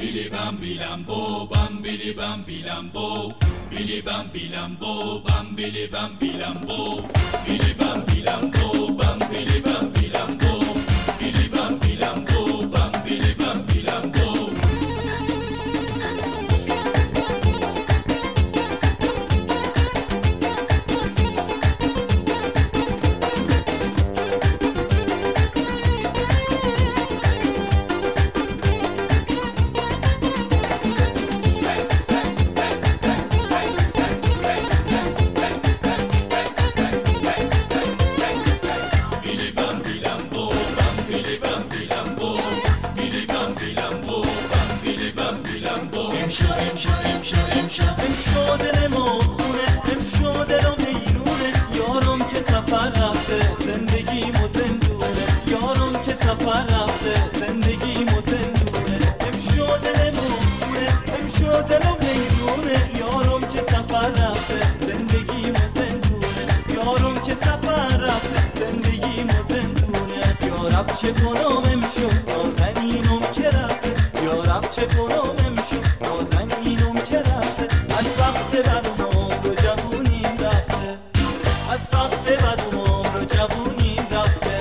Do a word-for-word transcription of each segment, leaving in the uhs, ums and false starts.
Billy Bambi Lambo, Bambili Bambi Lambo, Billy Bambi Lambo, Bambili Bambi Lambo, Billy Bambi Lambo, Bambili Bambi Lambo, Billy Bambi Lambo, Bambili Bambi Lambo. امشو امشو امشو امشو امشو دل ما خونه امشو دلم حیرونه یارم که سفر رفته زندگیم و زندونه یارم که سفر رفته زندگیم و زندونه امشو دل ما خونه امشو دلم حیرونه یارم که سفر رفته زندگیم و زندونه یارم که سفر رفته زندگیم و زندونه یارب چه کنم امشو نازنینم که رفته یارب چه کنم امشو نازنینم که رفته از وقت بدم رو جوونیم رفته از وقت بدم رو جوونیم رفته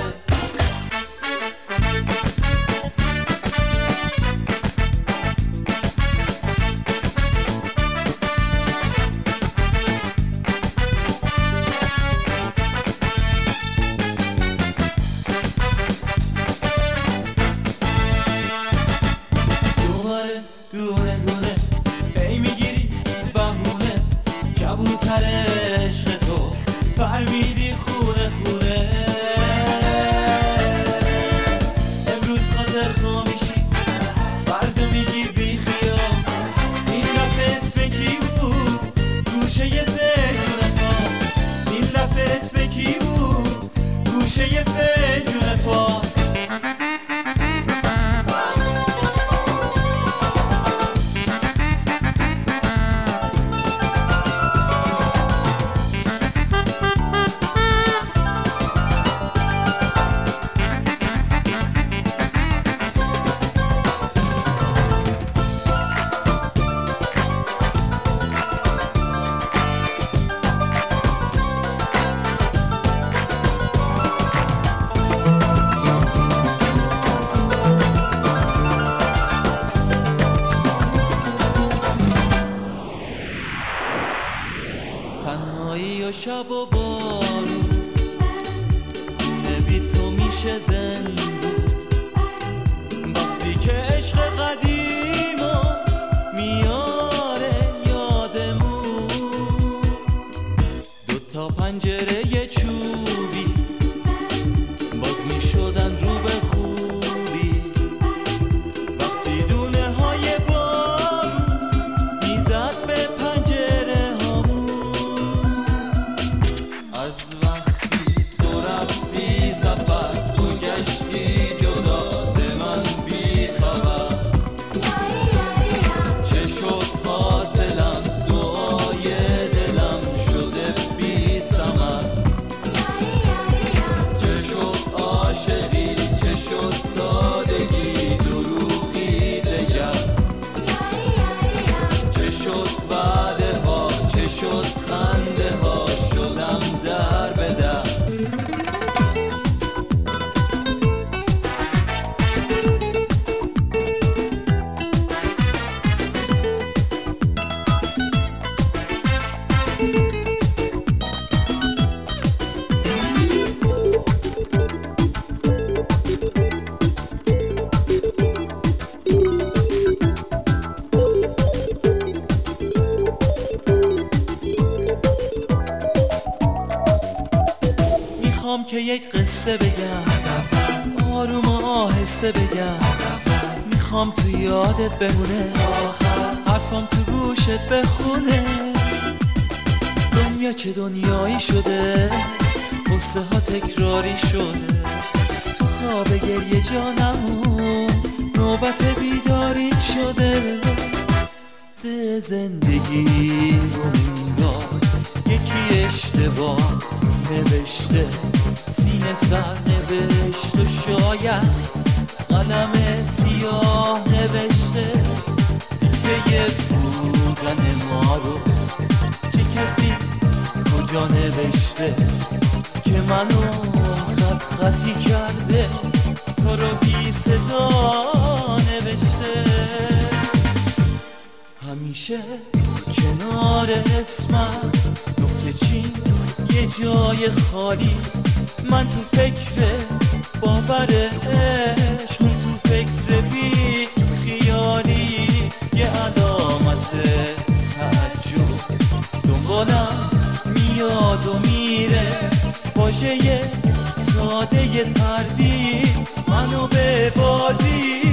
دونه دونه ای میگیری بهونه کبوتر عشق تو برمیدی خونه خونه امروز خاطر خوا میشی فردا میگی بی خیال این دفعه اسم کی بود گوشه فکر پا این دفعه اسم کی بود گوشه فکر پا تنهایی و شب و بارون خونه بی تو میشه زندون وقتی که عشق قدیمو میاره یادمون دوتا پنجره چوبی باز میشدن رو به خوبی وقتی دونه های بارون میزد به پنجره از وقتی تو رفتی سفر تو گشتی جدا ز من بی خبر چه شد حاصلم دعای دلم شده بی ثمر چه شد عاشقی چه شد سادگی دروغی دگر چه شد وعده ها چه شد خنده ها شدم در به در میخوام که یک قصه بگم آروم و آهسته بگم میخوام تو یادت بمونه حرفم تو گوشت بخونه دنیا چه دنیایی شده قصه ها تکراری شده تو خواب گریه جانمون نوبت بیداری شده ز زندگی رو میراد یکی اشتباه نوشته سینه سر نوشت و شاید قلم سیاه نوشته خدا نوشته که منو خط خطی کرده، تو رو بی صدا نوشته. همیشه کنار اسمم نقطه چین یه جای خالی، من تو فکر باورش، اون تو فکر بی خیالی. یه علامت تعجب دنبالم میاد و میره، واژه ساده تردید منو به بازی